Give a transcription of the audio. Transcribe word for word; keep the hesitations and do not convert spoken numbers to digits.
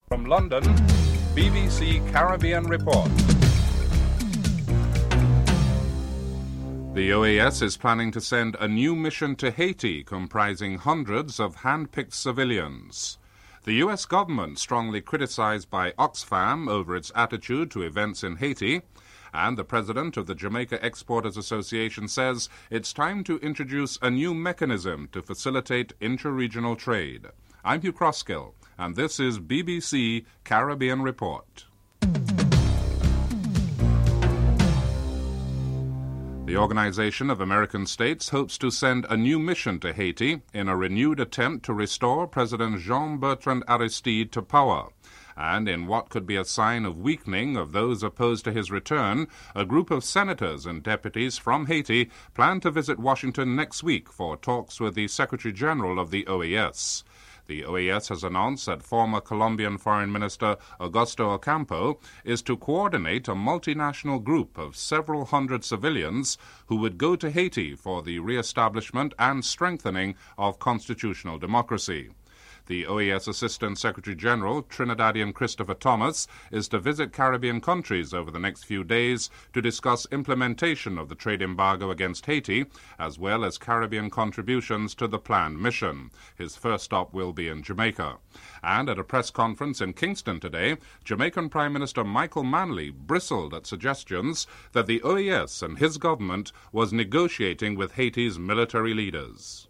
From London, B B C Caribbean Report. The O A S is planning to send a new mission to Haiti comprising hundreds of hand-picked civilians. The U S government strongly criticized by Oxfam over its attitude to events in Haiti, and the president of the Jamaica Exporters Association says it's time to introduce a new mechanism to facilitate inter-regional trade. I'm Hugh Croskill, and this is B B C Caribbean Report. The Organization of American States hopes to send a new mission to Haiti in a renewed attempt to restore President Jean-Bertrand Aristide to power. And in what could be a sign of weakening of those opposed to his return, a group of senators and deputies from Haiti plan to visit Washington next week for talks with the Secretary General of the O A S. The O A S has announced that former Colombian Foreign Minister Augusto Ocampo is to coordinate a multinational group of several hundred civilians who would go to Haiti for the re-establishment and strengthening of constitutional democracy. The O A S Assistant Secretary General, Trinidadian Christopher Thomas, is to visit Caribbean countries over the next few days to discuss implementation of the trade embargo against Haiti, as well as Caribbean contributions to the planned mission. His first stop will be in Jamaica. And at a press conference in Kingston today, Jamaican Prime Minister Michael Manley bristled at suggestions that the O A S and his government was negotiating with Haiti's military leaders.